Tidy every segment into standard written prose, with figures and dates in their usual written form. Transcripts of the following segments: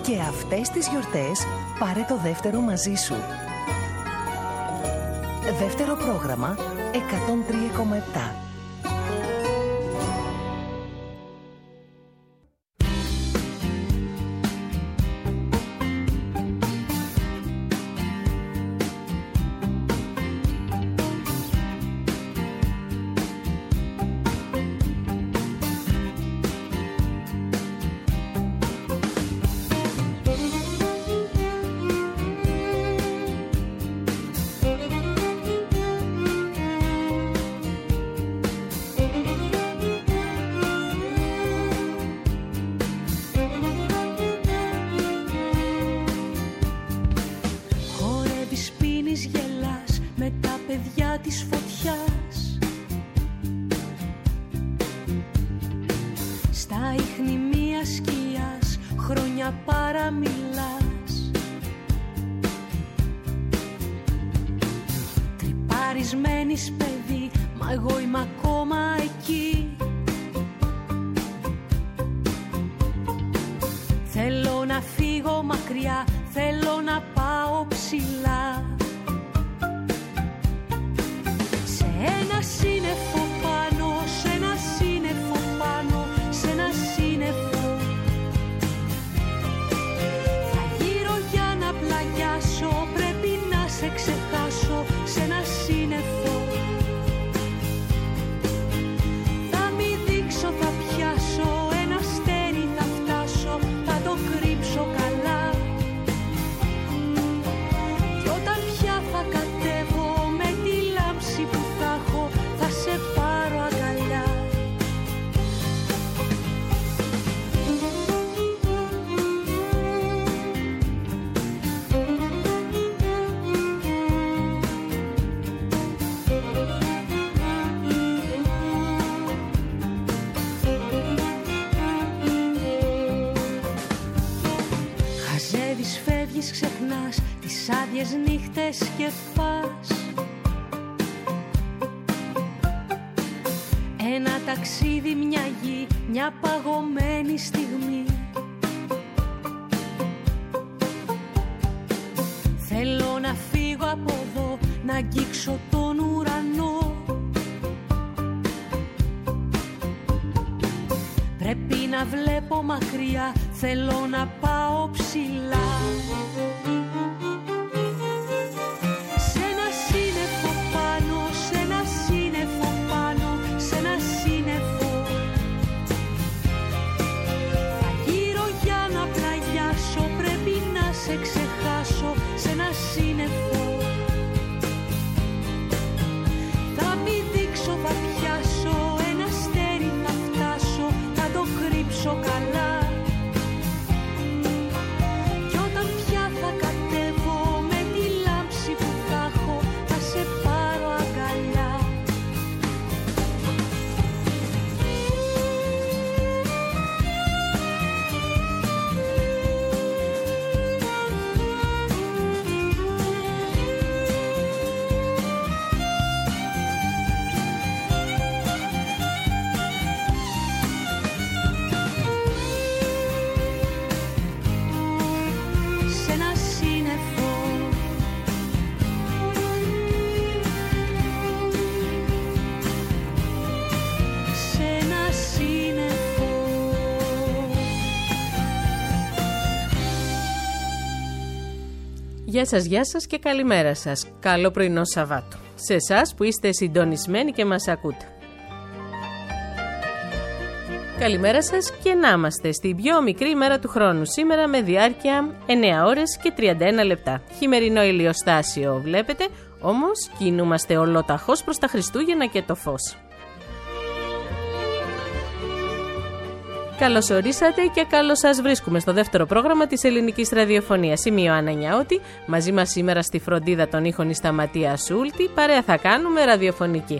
Και αυτές τις γιορτές πάρε το δεύτερο μαζί σου. Δεύτερο πρόγραμμα 103,7. Ξεχνάς τις άδειες νύχτες και πας. Ένα ταξίδι, μια γη, μια παγωμένη στιγμή. Θέλω να φύγω από εδώ, να αγγίξω τον ουρανό. Πρέπει να βλέπω μακριά, θέλω να πάω ψηλά. Σε ένα σύννεφο πάνω, σε ένα σύννεφο πάνω, σε ένα σύννεφο. Θα γύρω για να πλαγιάσω, πρέπει να σε ξεχάσω, σε ένα σύννεφο. Θα μη δείξω, θα πιάσω, ένα αστέρι θα φτάσω, θα το κρύψω καλά. Κι όταν πια θα κατέβω με τη λάμψη που θα έχω, θα σε πάρω αγκαλιά. Σε ένα σύννεφο. Σε ένα σύννεφο. Γεια σας και καλημέρα σας. Καλό πρωινό Σαββάτο. Σε εσάς που είστε συντονισμένοι και μας ακούτε. Καλημέρα σας και να είμαστε στην πιο μικρή ημέρα του χρόνου. Σήμερα με διάρκεια 9 ώρες και 31 λεπτά. Χειμερινό ηλιοστάσιο βλέπετε, όμως κινούμαστε ολοταχώς προς τα Χριστούγεννα και το φως. Καλώς ορίσατε και καλώς σας βρίσκουμε στο δεύτερο πρόγραμμα της ελληνικής ραδιοφωνίας. Είμαι η Ιωάννα Νιάωτη, μαζί μας σήμερα στη φροντίδα των ήχων η Σταματία Σούλτη, παρέα θα κάνουμε ραδιοφωνική.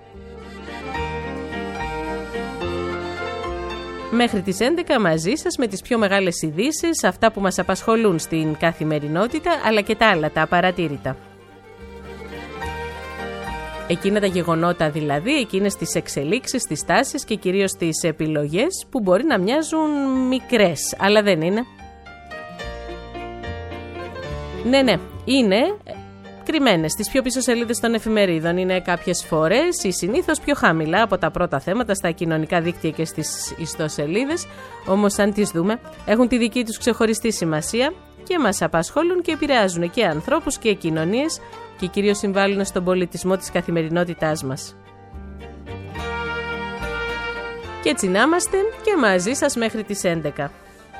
Μέχρι τις 11 μαζί σας με τις πιο μεγάλες ειδήσεις, αυτά που μας απασχολούν στην καθημερινότητα, αλλά και τα άλλα, τα απαρατήρητα. Εκείνα τα γεγονότα δηλαδή, εκείνες τις εξελίξεις, τις τάσεις και κυρίως τις επιλογές που μπορεί να μοιάζουν μικρές, αλλά δεν είναι. Ναι, είναι κρυμμένες στις πιο πίσω σελίδες των εφημερίδων. Είναι κάποιες φορές ή συνήθως πιο χαμηλά από τα πρώτα θέματα στα κοινωνικά δίκτυα και στις ιστοσελίδες. Όμως, αν τις δούμε, έχουν τη δική τους ξεχωριστή σημασία και μας απασχολούν και επηρεάζουν και ανθρώπους και κοινωνίες και κυρίως συμβάλλουν στον πολιτισμό της καθημερινότητάς μας. Και έτσι να είμαστε και μαζί σας μέχρι τις 11.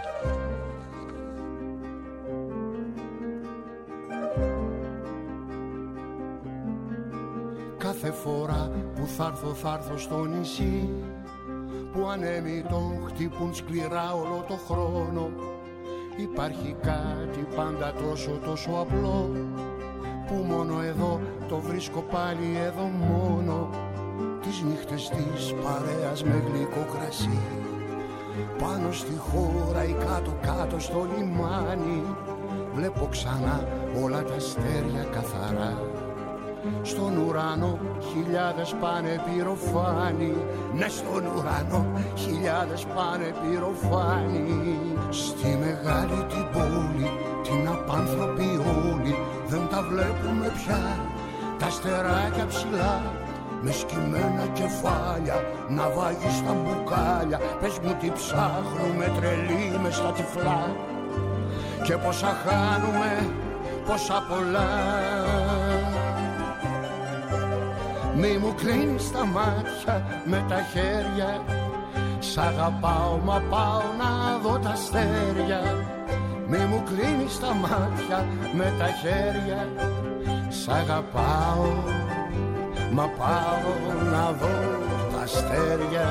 Κάθε φορά που θα έρθω στο νησί, που ανέμοι τον χτυπούν σκληρά όλο το χρόνο, υπάρχει κάτι πάντα τόσο απλό, που μόνο εδώ το βρίσκω πάλι εδώ μόνο. Τις νύχτες της παρέας με γλυκό κρασί, πάνω στη χώρα ή κάτω στο λιμάνι, βλέπω ξανά όλα τα αστέρια καθαρά. Στον ουρανό χιλιάδες πάνε πυροφάνοι, ναι, στον ουρανό χιλιάδες πάνε πυροφάνοι. Στη μεγάλη την πόλη, την απάνθρωπη όλη, δεν τα βλέπουμε πια τα αστεράκια ψηλά, με σκυμμένα κεφάλια, ναυάγι στα μπουκάλια. Πες μου τι ψάχνουμε τρελοί μες στα τυφλά, και πόσα χάνουμε, πόσα πολλά. Μη μου κλείνεις τα μάτια με τα χέρια, σ' αγαπάω μα πάω να δω τα αστέρια. Μη μου κλείνεις τα μάτια με τα χέρια, σ' αγαπάω μα πάω να δω τα αστέρια.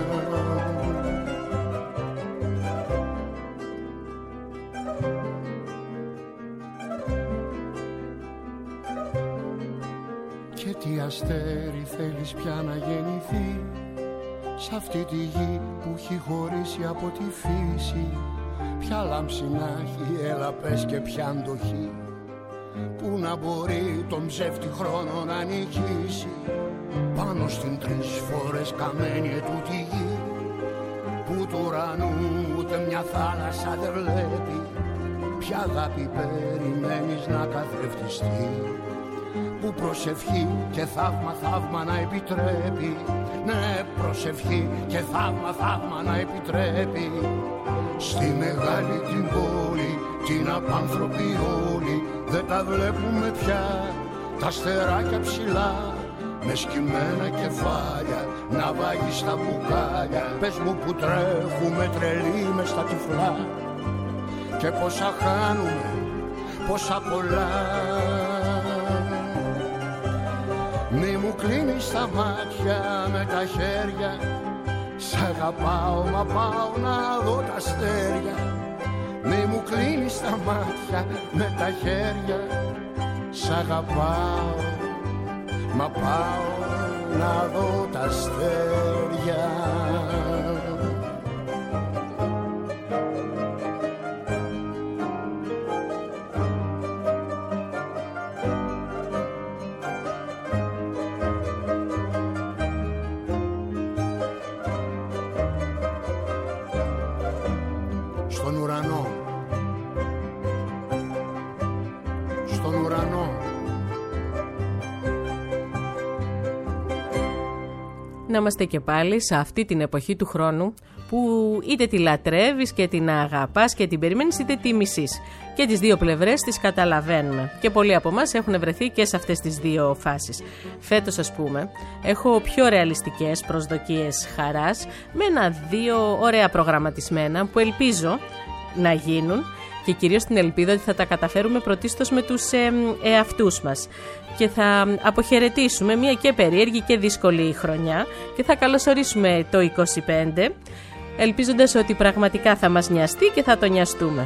Και τι αστέρι θέλεις πια να γεννηθεί, σ' αυτή τη γη που έχει χωρίσει από τη φύση. Ποια λάμψη να έχει, έλα πες, και ποια αντοχή, που να μπορεί τον ψεύτη χρόνο να νικήσει. Πάνω στην 3 φορές καμένη ετούτη γη, που του ουρανού ούτε μια θάλασσα δεν βλέπει. Ποια αγάπη περιμένεις να καθρεφτιστεί, που προσευχή και θαύμα να επιτρέπει. Ναι, προσευχή και θαύμα να επιτρέπει. Στη μεγάλη την πόλη, την απάνθρωπη όλη, δεν τα βλέπουμε πια τα αστεράκια ψηλά, με σκυμμένα κεφάλια, ναυάγι στα μπουκάλια. Πες μου που τρέχουμε τρελοί μες στα τυφλά, και πόσα χάνουμε, πόσα πολλά. Μη μου κλείνεις τα μάτια με τα χέρια, σ' αγαπάω μα πάω να δω τα αστέρια. Μη μου κλείνεις τα μάτια με τα χέρια, σ' αγαπάω μα πάω να δω τα αστέρια. Να είμαστε και πάλι σε αυτή την εποχή του χρόνου που είτε τη λατρεύεις και την αγαπάς και την περιμένεις, είτε τη μισείς. Και τις δύο πλευρές τις καταλαβαίνουμε. Και πολλοί από εμάς έχουν βρεθεί και σε αυτές τις δύο φάσεις. Φέτος, ας πούμε, έχω πιο ρεαλιστικές προσδοκίες χαράς, με 1-2 ωραία προγραμματισμένα που ελπίζω να γίνουν, και κυρίως την ελπίδα ότι θα τα καταφέρουμε πρωτίστως με τους εαυτούς μας. Και θα αποχαιρετήσουμε μια και περίεργη και δύσκολη χρονιά και θα καλωσορίσουμε το 25, ελπίζοντας ότι πραγματικά θα μας νοιαστεί και θα το νοιαστούμε.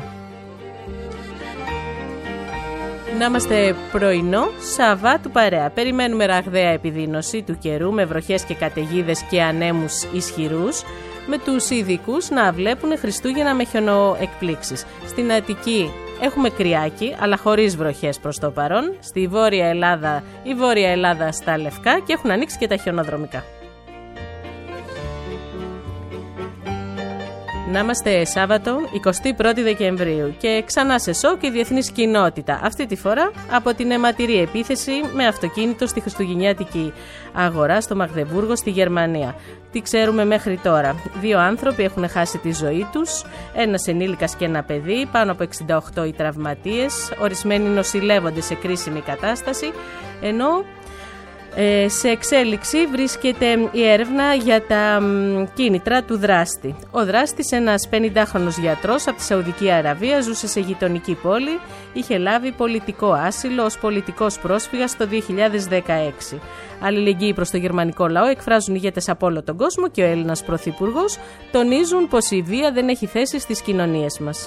Να είμαστε πρωινό Σαββάτου παρέα. Περιμένουμε ραγδαία επιδείνωση του καιρού με βροχές και καταιγίδες και ανέμους ισχυρούς, με τους ειδικούς να βλέπουν Χριστούγεννα με χιονοεκπλήξεις. Στην Αττική έχουμε κρυάκι, αλλά χωρίς βροχές προς το παρόν. Στη Βόρεια Ελλάδα, η Βόρεια Ελλάδα στα λευκά, και έχουν ανοίξει και τα χιονοδρομικά. Να είμαστε Σάββατο 21 Δεκεμβρίου και ξανά σε σοκ η διεθνής κοινότητα. Αυτή τη φορά από την αιματηρή επίθεση με αυτοκίνητο στη χριστουγεννιάτικη αγορά στο Μαγδεβούργο στη Γερμανία. Τι ξέρουμε μέχρι τώρα? 2 άνθρωποι έχουν χάσει τη ζωή τους, ένας ενήλικας και ένα παιδί, πάνω από 68 οι τραυματίες, ορισμένοι νοσηλεύονται σε κρίσιμη κατάσταση, ενώ σε εξέλιξη βρίσκεται η έρευνα για τα κίνητρα του δράστη. Ο δράστης, ένας 50χρονος γιατρός από τη Σαουδική Αραβία, ζούσε σε γειτονική πόλη, είχε λάβει πολιτικό άσυλο ως πολιτικός πρόσφυγας το 2016. Αλληλεγγύη προς το γερμανικό λαό εκφράζουν ηγέτες από όλο τον κόσμο και ο Έλληνας Πρωθυπουργός τονίζουν πως η βία δεν έχει θέση στις κοινωνίες μας.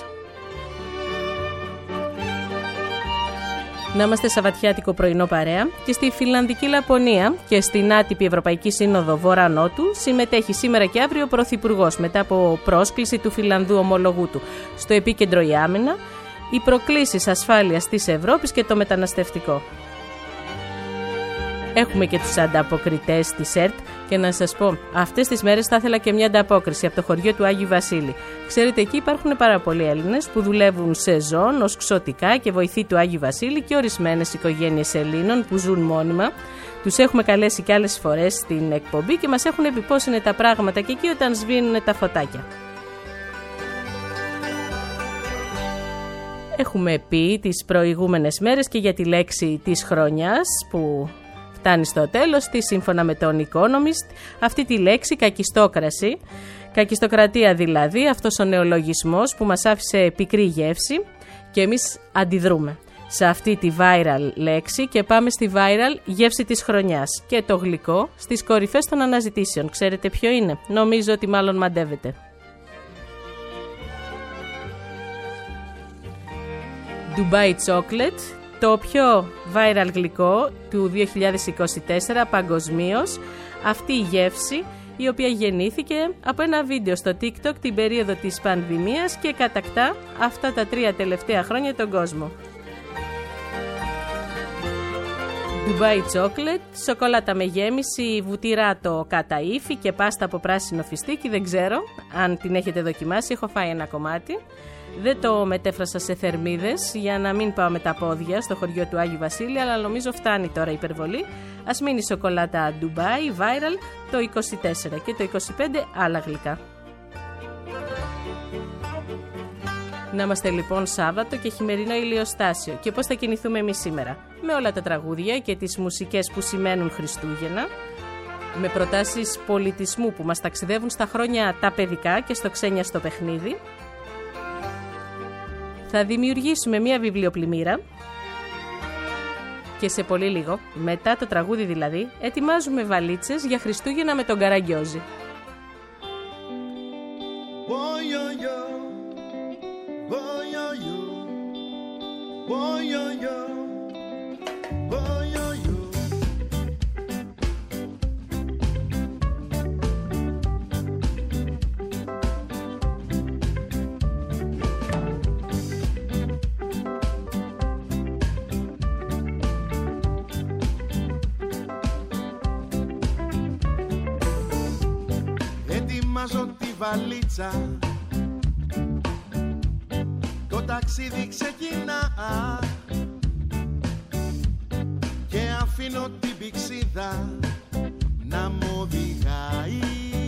Να είμαστε Σαββατιάτικο πρωινό παρέα και στη Φινλανδική Λαπωνία και στην άτυπη Ευρωπαϊκή Σύνοδο Βορρά-Νότου συμμετέχει σήμερα και αύριο ο Πρωθυπουργός μετά από πρόσκληση του Φινλανδού ομολογού του. Στο επίκεντρο η άμυνα, οι προκλήσεις ασφάλειας της Ευρώπης και το μεταναστευτικό. Έχουμε και τους ανταποκριτές της ΕΡΤ και να σας πω, αυτές τις μέρες θα ήθελα και μια ανταπόκριση από το χωριό του Άγιου Βασίλη. Ξέρετε, εκεί υπάρχουν πάρα πολλοί Έλληνες που δουλεύουν σεζόν ως ξωτικά και βοηθοί του Άγιου Βασίλη και ορισμένες οικογένειες Ελλήνων που ζουν μόνιμα. Τους έχουμε καλέσει και άλλες φορές στην εκπομπή και μας έχουν πει πώς είναι τα πράγματα και εκεί όταν σβήνουν τα φωτάκια. Έχουμε πει τις προηγούμενες μέρες και για τη λέξη της χρονιάς που φτάνει στο τέλος της, σύμφωνα με τον Economist, αυτή τη λέξη κακιστόκραση, κακιστοκρατία δηλαδή, αυτός ο νεολογισμός που μας άφησε πικρή γεύση και εμείς αντιδρούμε σε αυτή τη viral λέξη και πάμε στη viral γεύση της χρονιάς και το γλυκό στις κορυφές των αναζητήσεων. Ξέρετε ποιο είναι? Νομίζω ότι μάλλον μαντεύετε. Dubai Chocolate, το πιο viral γλυκό του 2024 παγκοσμίως, αυτή η γεύση η οποία γεννήθηκε από ένα βίντεο στο TikTok την περίοδο της πανδημίας και κατακτά αυτά τα 3 τελευταία χρόνια τον κόσμο. Dubai Chocolate, σοκολάτα με γέμιση, βουτυράτο κατά ύφη και πάστα από πράσινο φιστίκι, δεν ξέρω αν την έχετε δοκιμάσει, έχω φάει ένα κομμάτι. Δεν το μετέφρασα σε θερμίδες για να μην πάω με τα πόδια στο χωριό του Άγιου Βασίλη, αλλά νομίζω φτάνει τώρα η υπερβολή. Ας μείνει η σοκολάτα Dubai viral το 24 και το 25 άλλα γλυκά. Να είμαστε λοιπόν Σάββατο και χειμερινό ηλιοστάσιο. Και πώς θα κινηθούμε εμείς σήμερα? Με όλα τα τραγούδια και τις μουσικές που σημαίνουν Χριστούγεννα, με προτάσεις πολιτισμού που μας ταξιδεύουν στα χρόνια τα παιδικά και στο ξένιαστο παιχνίδι. Θα δημιουργήσουμε μια βιβλιοπλημμύρα και σε πολύ λίγο, μετά το τραγούδι δηλαδή, ετοιμάζουμε βαλίτσες για Χριστούγεννα με τον Καραγκιόζη. Ετοιμάζω τη βαλίτσα, το ταξίδι ξεκινά και αφήνω την πηξίδα να μου οδηγάει.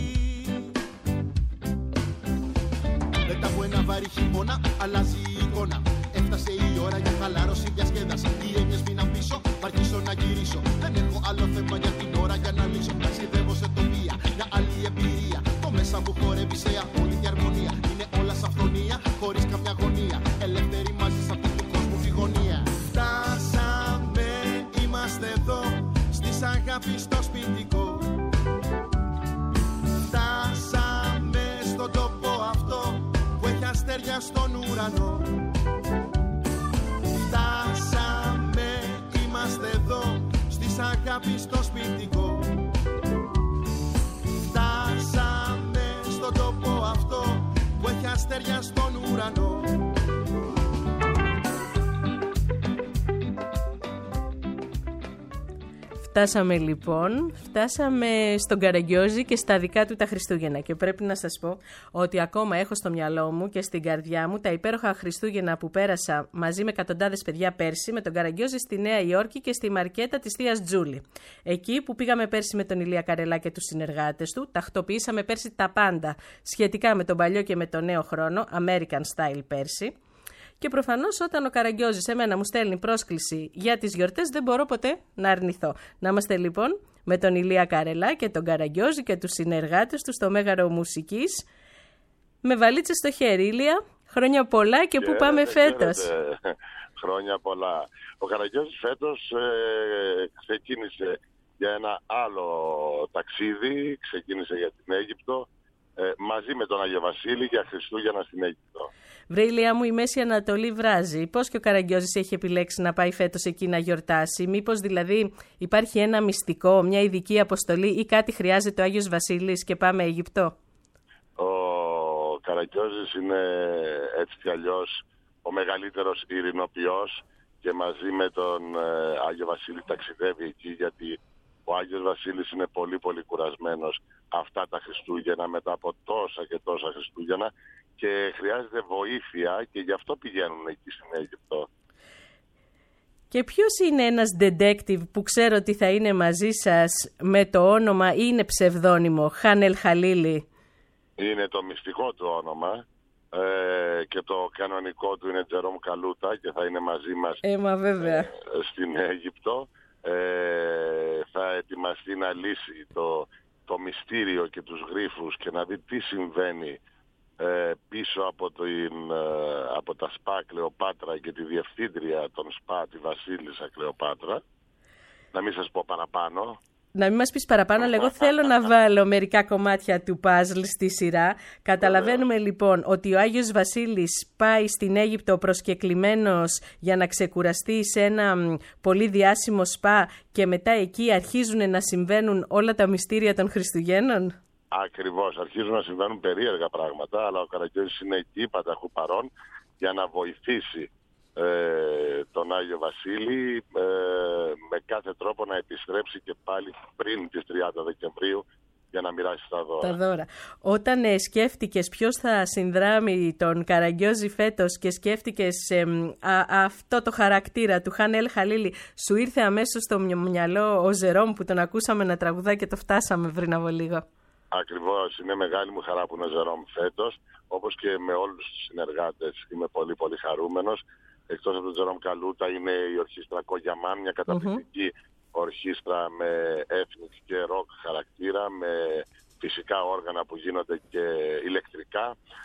Μετά από ένα βαρύ χειμώνα αλλάζει η εικόνα. Έφτασε η ώρα για χαλάρωση, διασκέδαση. Οι έννοιες μείναν πίσω, μ' αρχίσω να γυρίσω. Δεν έχω άλλο θέμα για την ώρα για να λύσω. Ταξιδεύω σε τοπία, μια άλλη εμπειρία. Το μέσα μου χορεύει σε απόλυτη αρμονία. Είναι όλα σε αυθονία, χωρίς καμιά γωνία. Ελεύθεροι μαζί σε αυτού του κόσμου τη γωνία. Φτάσαμε, είμαστε εδώ, στις αγάπης στο σπιτικό. Φτάσαμε στον τόπο αυτό που έχει αστέρια στον ουρανό. Φτάσαμε, είμαστε εδώ, στις αγάπης στο σπιτικό. Φτάσαμε στον τόπο αυτό που έχει αστέρια στον ουρανό. Φτάσαμε λοιπόν, στον Καραγκιόζη και στα δικά του τα Χριστούγεννα και πρέπει να σας πω ότι ακόμα έχω στο μυαλό μου και στην καρδιά μου τα υπέροχα Χριστούγεννα που πέρασα μαζί με εκατοντάδες παιδιά πέρσι με τον Καραγκιόζη στη Νέα Υόρκη και στη Μαρκέτα της θείας Τζούλη. Εκεί που πήγαμε πέρσι με τον Ηλία Καρελά και τους συνεργάτες του, τακτοποιήσαμε πέρσι τα πάντα σχετικά με τον παλιό και με τον νέο χρόνο, American Style πέρσι. Και προφανώς όταν ο Καραγκιόζης εμένα μου στέλνει πρόσκληση για τις γιορτές δεν μπορώ ποτέ να αρνηθώ. Να είμαστε λοιπόν με τον Ηλία Καρελά και τον Καραγκιόζη και τους συνεργάτες του στο Μέγαρο Μουσικής με βαλίτσες στο χέρι. Ηλία, χρόνια πολλά και πού πάμε φέτος? Χρόνια πολλά. Ο Καραγκιόζης φέτος ξεκίνησε για ένα άλλο ταξίδι, ξεκίνησε για την Αίγυπτο μαζί με τον Άγιο Βασίλη για Χριστούγεννα στην Αίγυπτο. Βρε Ηλία μου, η Μέση Ανατολή βράζει. Πώς και ο Καραγκιόζης έχει επιλέξει να πάει φέτος εκεί να γιορτάσει? Μήπως δηλαδή υπάρχει ένα μυστικό, μια ειδική αποστολή ή κάτι χρειάζεται ο Άγιος Βασίλης και πάμε Αίγυπτο? Ο Καραγκιόζης είναι έτσι κι αλλιώς ο μεγαλύτερος ειρηνοποιός και μαζί με τον Άγιο Βασίλη ταξιδεύει εκεί, γιατί ο Άγιος Βασίλης είναι πολύ πολύ κουρασμένος αυτά τα Χριστούγεννα μετά από τόσα και τόσα Χριστούγεννα και χρειάζεται βοήθεια και γι' αυτό πηγαίνουν εκεί στην Αίγυπτο. Και ποιος είναι ένας detective που ξέρω ότι θα είναι μαζί σας με το όνομα ή είναι ψευδόνυμο, Χαν Ελ Χαλίλι? Είναι το μυστικό του όνομα και το κανονικό του είναι Τζερόμ Καλούτα και θα είναι μαζί μας στην Αίγυπτο. Θα ετοιμαστεί να λύσει το μυστήριο και τους γρίφους και να δει τι συμβαίνει πίσω από τα ΣΠΑ Κλεοπάτρα και τη διευθύντρια των ΣΠΑ, τη Βασίλισσα Κλεοπάτρα. Να μην σας πω παραπάνω. Να μην μας πεις παραπάνω, αλλά εγώ θέλω να βάλω μερικά κομμάτια του παζλ στη σειρά. Καταλαβαίνουμε λοιπόν ότι ο Άγιος Βασίλης πάει στην Αίγυπτο προσκεκλημένος για να ξεκουραστεί σε ένα πολύ διάσημο σπα και μετά εκεί αρχίζουν να συμβαίνουν όλα τα μυστήρια των Χριστουγέννων. Ακριβώς, αρχίζουν να συμβαίνουν περίεργα πράγματα, αλλά ο Καραγκιόζης είναι εκεί πανταχού παρόν για να βοηθήσει τον Άγιο Βασίλη με κάθε τρόπο να επιστρέψει και πάλι πριν τις 30 Δεκεμβρίου για να μοιράσει τα δώρα. Όταν σκέφτηκες ποιος θα συνδράμει τον Καραγκιόζη φέτος και σκέφτηκες αυτό το χαρακτήρα του Χαν Ελ Χαλίλι, σου ήρθε αμέσως στο μυαλό ο Ζερόμ που τον ακούσαμε να τραγουδά και το φτάσαμε πριν από λίγο? Ακριβώς, είναι μεγάλη μου χαρά που είναι ο Ζερόμ φέτος, όπως και με όλους τους συνεργάτες είμαι πολύ πολύ χαρούμενος. Εκτός από τον Τζερόμ Καλούτα είναι η ορχήστρα Κογιαμάν, μια καταπληκτική ορχήστρα με ethnic και rock χαρακτήρα, με φυσικά όργανα που γίνονται και ηλεκτρικά.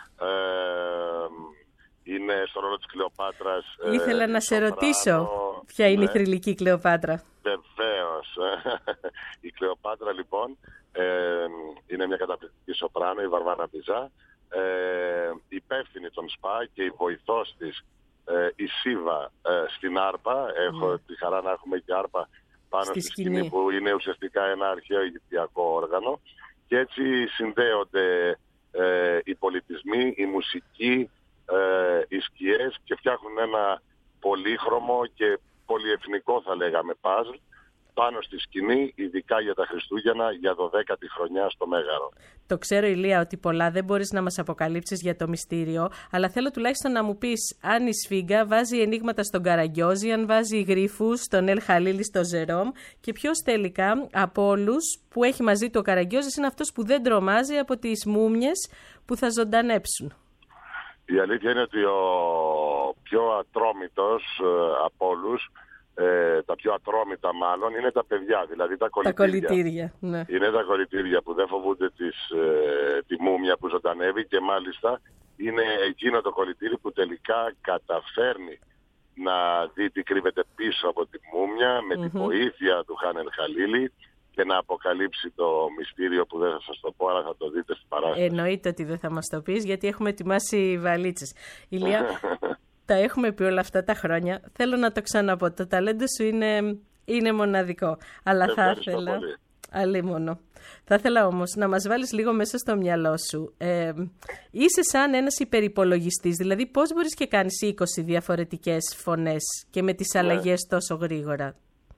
Είναι στο ρόλο της Κλεοπάτρας. Ήθελα να σε ρωτήσω ποια είναι η θρυλική Κλεοπάτρα. Βεβαίως. Η Κλεοπάτρα λοιπόν είναι μια καταπληκτική σοπράνο, η Βαρβάρα Μπιζά, υπεύθυνη των ΣΠΑ και η βοηθός της η Σίβα στην άρπα. Έχω τη χαρά να έχουμε και άρπα πάνω στη σκηνή που είναι ουσιαστικά ένα αρχαίο αιγυπτιακό όργανο και έτσι συνδέονται οι πολιτισμοί, η μουσική, οι σκιές και φτιάχνουν ένα πολύχρωμο και πολυεθνικό θα λέγαμε παζλ πάνω στη σκηνή, ειδικά για τα Χριστούγεννα, για 12η χρονιά στο Μέγαρο. Το ξέρω, Ηλία, ότι πολλά δεν μπορείς να μας αποκαλύψεις για το μυστήριο, αλλά θέλω τουλάχιστον να μου πεις αν η Σφίγγα βάζει ενίγματα στον Καραγκιόζη, αν βάζει γρίφους στον Ελ Χαλίλι, στο Ζερόμ και ποιος τελικά από όλους που έχει μαζί του ο Καραγκιόζης είναι αυτός που δεν τρομάζει από τις μούμιες που θα ζωντανέψουν. Η αλήθεια είναι ότι ο πιο ατρόμητος από όλους, τα πιο ατρόμητα μάλλον, είναι τα παιδιά, δηλαδή τα κολυτήρια. Ναι. Είναι τα κολυτήρια που δεν φοβούνται τη μούμια που ζωντανεύει και μάλιστα είναι εκείνο το κολυτήρι που τελικά καταφέρνει να δει τι κρύβεται πίσω από τη μούμια με τη βοήθεια του Χαν Ελ Χαλίλι και να αποκαλύψει το μυστήριο που δεν θα σας το πω, αλλά θα το δείτε στην παράσταση. Εννοείται ότι δεν θα μας το πεις, γιατί έχουμε ετοιμάσει βαλίτσες. Ηλία, τα έχουμε πει όλα αυτά τα χρόνια. Θέλω να το ξαναπώ. Το ταλέντο σου είναι μοναδικό. Αλλά θα ήθελα... Αλίμονο. Θα ήθελα όμως να μας βάλεις λίγο μέσα στο μυαλό σου. Είσαι σαν ένας υπερυπολογιστής. Δηλαδή πώς μπορείς και κάνεις 20 διαφορετικές φωνές και με τις αλλαγές τόσο γρήγορα?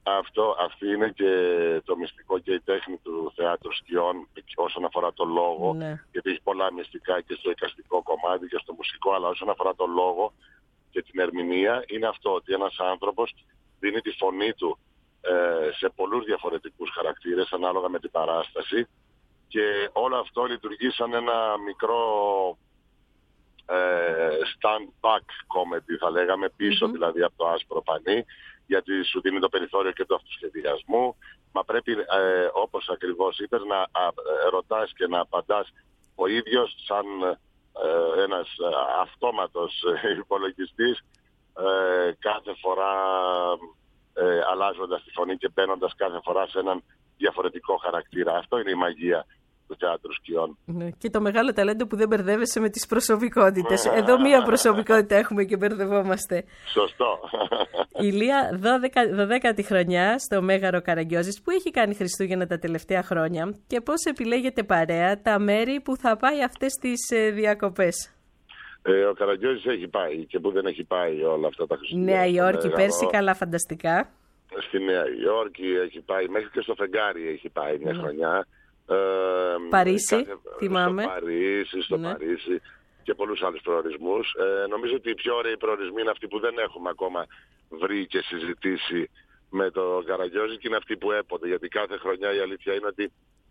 Αυτή είναι και το μυστικό και η τέχνη του θεάτρου σκιών όσον αφορά το λόγο, γιατί έχει πολλά μυστικά και στο εικαστικό κομμάτι και στο μουσικό, αλλά όσον αφορά το λόγο και την ερμηνεία είναι αυτό, ότι ένας άνθρωπος δίνει τη φωνή του σε πολλούς διαφορετικούς χαρακτήρες ανάλογα με την παράσταση και όλο αυτό λειτουργεί σαν ένα μικρό stand-back comedy, θα λέγαμε, πίσω δηλαδή από το άσπρο πανί, γιατί σου δίνει το περιθώριο και του αυτοσχεδιασμού, μα πρέπει όπως ακριβώς είπες να ρωτάς και να απαντάς ο ίδιος σαν ένας αυτόματος υπολογιστής κάθε φορά αλλάζοντας τη φωνή και μπαίνοντας κάθε φορά σε έναν διαφορετικό χαρακτήρα. Αυτό είναι η μαγεία του θεάτρου σκιών. Ναι, και το μεγάλο ταλέντο που δεν μπερδεύεσαι με τις προσωπικότητες. Εδώ μία προσωπικότητα έχουμε και μπερδευόμαστε. Σωστό. Ηλία, 12η χρονιά στο Μέγαρο Καραγκιόζης. Πού έχει κάνει Χριστούγεννα τα τελευταία χρόνια και πώς επιλέγετε παρέα τα μέρη που θα πάει αυτές τις διακοπές? Ο Καραγκιόζης έχει πάει και που δεν έχει πάει όλα αυτά τα Χριστούγεννα. Νέα Υόρκη πέρσι, καλά φανταστικά. Στη Νέα Υόρκη έχει πάει, μέχρι και στο Φεγγάρι έχει πάει μια χρονιά. Παρίσι, θυμάμαι. Στο Παρίσι και πολλούς άλλους προορισμούς. Νομίζω ότι οι πιο ωραίοι προορισμοί είναι αυτοί που δεν έχουμε ακόμα βρει και συζητήσει με το Καραγκιόζη και είναι αυτοί που έποτε. Γιατί κάθε χρονιά η αλήθεια είναι ότι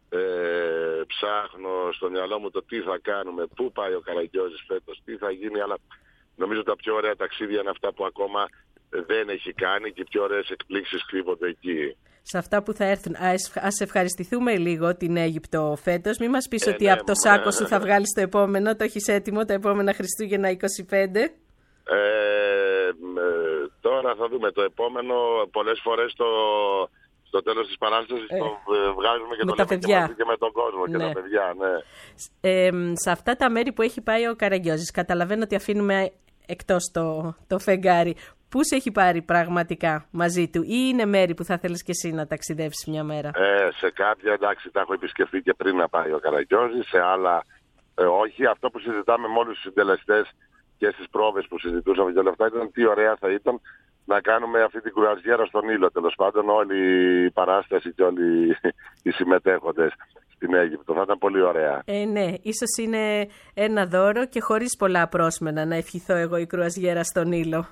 ψάχνω στο μυαλό μου το τι θα κάνουμε, πού πάει ο Καραγκιόζης φέτος, τι θα γίνει, αλλά νομίζω τα πιο ωραία ταξίδια είναι αυτά που ακόμα δεν έχει κάνει και οι πιο ωραίες εκπλήξεις κρύβονται εκεί. Σε αυτά που θα έρθουν. Ας ευχαριστηθούμε λίγο την Αίγυπτο φέτος. Μην μας πεις ότι από το σάκο σου θα βγάλεις το επόμενο. Το έχεις έτοιμο τα επόμενα Χριστούγεννα 25. Τώρα θα δούμε το επόμενο. Πολλές φορές στο τέλος της παράστασης το βγάζουμε και με το λέμε και με τον κόσμο και τα παιδιά. Ναι. Σε αυτά τα μέρη που έχει πάει ο Καραγκιόζης, καταλαβαίνω ότι αφήνουμε εκτός το φεγγάρι. Πού σε έχει πάρει πραγματικά μαζί του ή είναι μέρη που θα θέλεις και εσύ να ταξιδέψεις μια μέρα? Σε κάποια εντάξει τα έχω επισκεφθεί και πριν να πάει ο Καραγκιόζης, σε άλλα όχι. Αυτό που συζητάμε με όλους τους συντελεστές και στις πρόβες που συζητούσαμε και όλα αυτά ήταν τι ωραία θα ήταν να κάνουμε αυτή την κρουαζιέρα στον Ήλο. Τέλος πάντων όλη η παράσταση και όλοι οι συμμετέχοντες στην Αίγυπτο. Θα ήταν πολύ ωραία. Ναι, ίσως είναι ένα δώρο και χωρίς πολλά απρόσμενα να ευχηθώ εγώ η κρουαζιέρα στον Ήλο.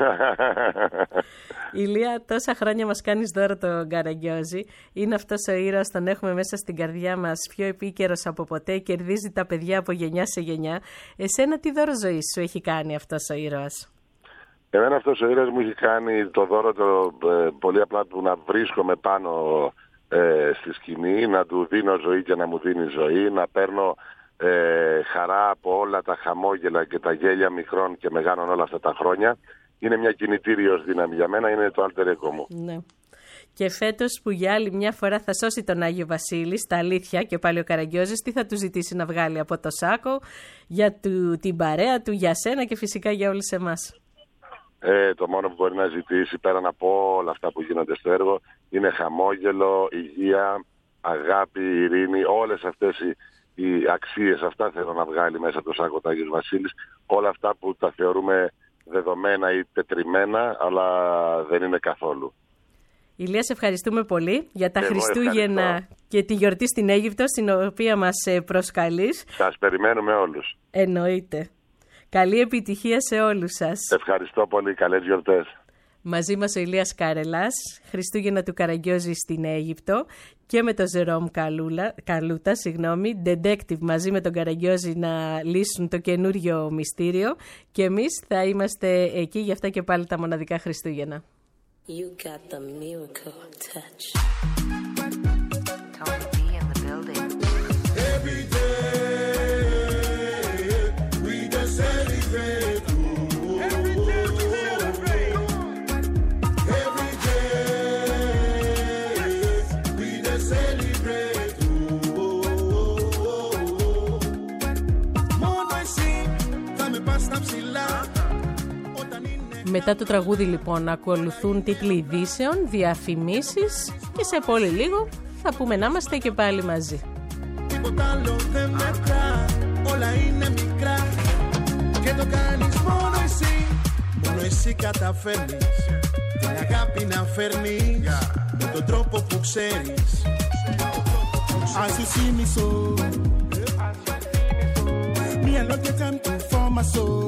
Ηλία, τόσα χρόνια μας κάνεις δώρο τον Καραγκιόζη. Είναι αυτός ο ήρωας, τον έχουμε μέσα στην καρδιά μας, πιο επίκαιρος από ποτέ, κερδίζει τα παιδιά από γενιά σε γενιά. Εσένα τι δώρο ζωής σου έχει κάνει αυτός ο ήρωας? Εμένα αυτός ο ήρωας μου έχει κάνει το δώρο πολύ απλά του να βρίσκομαι πάνω στη σκηνή, να του δίνω ζωή και να μου δίνει ζωή, να παίρνω χαρά από όλα τα χαμόγελα και τα γέλια μικρών και μεγάλων όλα αυτά τα χρόνια. Είναι μια κινητήριος δύναμη για μένα, είναι το alter ego μου. Ναι. Και φέτος που για άλλη μια φορά θα σώσει τον Άγιο Βασίλη, στα αλήθεια και πάλι ο Καραγκιόζης, τι θα του ζητήσει να βγάλει από το σάκο για την παρέα του, για σένα και φυσικά για όλους εμάς? Το μόνο που μπορεί να ζητήσει πέραν από όλα αυτά που γίνονται στο έργο είναι χαμόγελο, υγεία, αγάπη, ειρήνη, όλες αυτές οι αξίες, αυτά θέλω να βγάλει μέσα από το σάκο του Άγιος Βασίλης, όλα αυτά που τα θεωρούμε δεδομένα ή τετριμένα, αλλά δεν είναι καθόλου. Ηλία, σε ευχαριστούμε πολύ για τα Χριστούγεννα και τη γιορτή στην Αίγυπτο, στην οποία μας προσκαλείς. Σας περιμένουμε όλους. Εννοείται. Καλή επιτυχία σε όλους σας. Ευχαριστώ πολύ. Καλές γιορτές. Μαζί μας ο Ηλίας Κάρελας, Χριστούγεννα του Καραγκιόζη στην Αίγυπτο και με τον Ζερόμ Καλούτα, detective μαζί με τον Καραγκιόζη να λύσουν το καινούριο μυστήριο και εμείς θα είμαστε εκεί για αυτά και πάλι τα μοναδικά Χριστούγεννα. You got the miracle touch. Tony B in the building. Every day we just celebrate. Every day we celebrate. Every day we just celebrate. Μόνο εσύ θα με πας στα ψηλά. Μετά το τραγούδι λοιπόν ακολουθούν τίτλοι ειδήσεων, διαφημίσεις και σε πολύ λίγο θα πούμε να είμαστε και πάλι μαζί. Τίποτα άλλο δεν μετρά, όλα είναι μικρά και το κάνεις μόνο εσύ καταφέρνεις Την αγάπη να φέρνεις με τον τρόπο που ξέρεις. As you see me so, me I no get time to for my soul.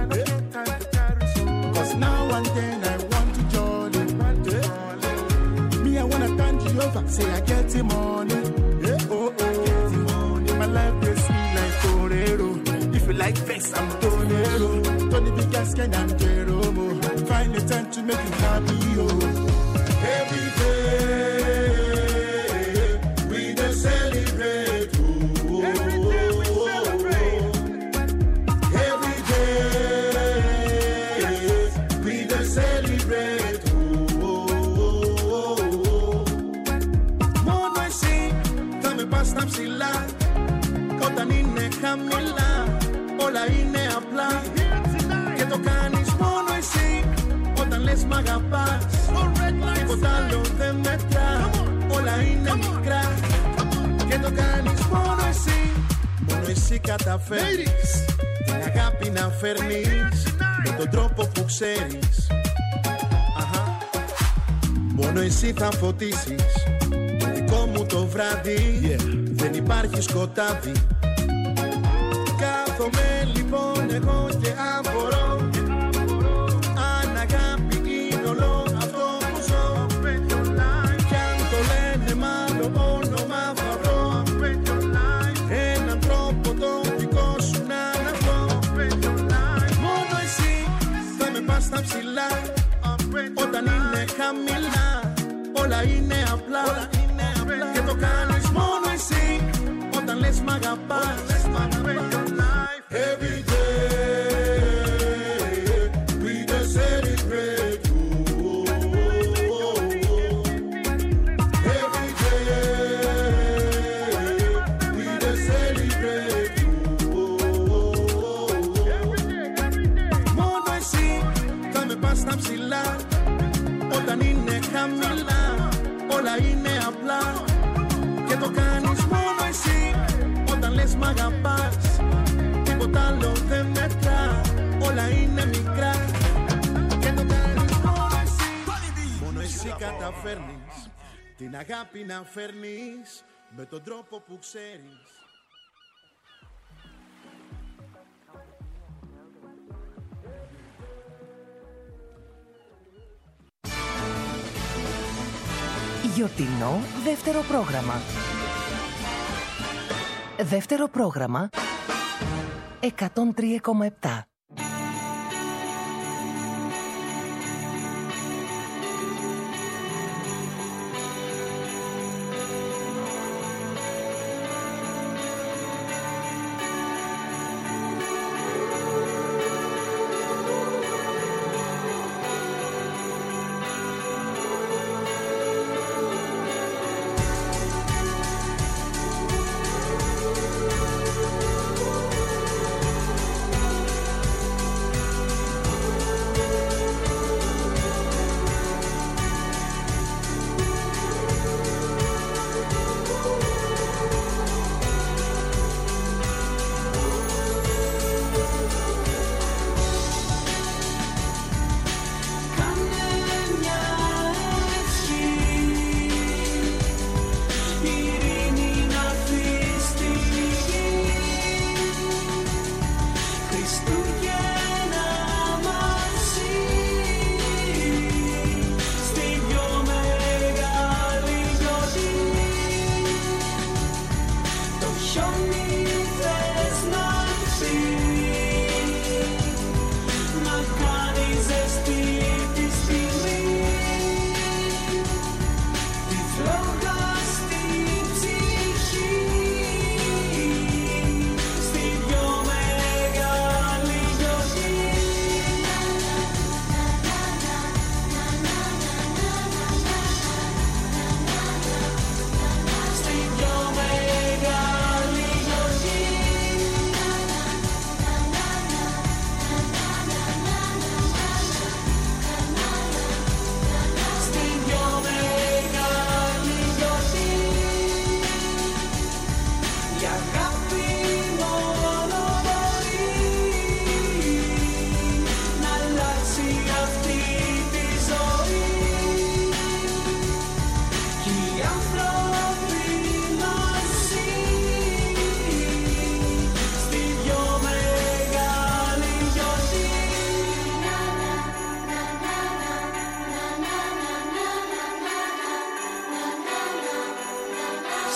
Cause now and then I want to jolly. Me I wanna thank Jehovah, say I get the money. Oh oh, my life is sweet like torero. If you like face, I'm torero. Tony big gas can and Jeromo. Find the time to make you happy, oh. Every day we just celebrate. Every day we celebrate. Every day we just celebrate. Μόνο εσύ θα με πας στα ψηλά. Κι όταν είναι χαμηλά όλα είναι απλά. Και το κάνεις μόνο εσύ όταν λες μ' αγαπάς. Τίποτα άλλο δεν μετρά. Όλα είναι μικρά. Και το κάνεις μόνο εσύ. Μόνο εσύ καταφέρνεις την αγάπη να φέρνεις με τον τρόπο που ξέρεις. Μόνο εσύ θα φωτίσεις το δικό μου το βράδυ. Δεν υπάρχει σκοτάδι. Κάθομαι λοιπόν εγώ και απορώ αν αγάπη είναι όλο αυτό που ζω. Κι αν το λένε μάλλον όνομα θα βρω έναν τρόπο το δικό σου να αναβρω. Μόνο εσύ θα με πας στα ψηλά. Όταν είναι χαμηλά όλα είναι απλά. Και το κάνεις μόνο εσύ όταν λες μ' αγαπάς. Every day we just celebrate. Every day we just celebrate. Μόνο εσύ θα με πας στα ψηλά. Όταν είναι χαμηλά όλα είναι απλά. Και το κάνεις μόνο εσύ όταν λες μ' αγαπάς. Τίποτα άλλο δεν μετρά. Όλα είναι μικρά. Και το κάνεις μόνο εσύ. Μόνο εσύ καταφέρνεις την αγάπη να φέρνεις με τον τρόπο που ξέρεις. Γιορτινό δεύτερο πρόγραμμα. Δεύτερο πρόγραμμα 103,7.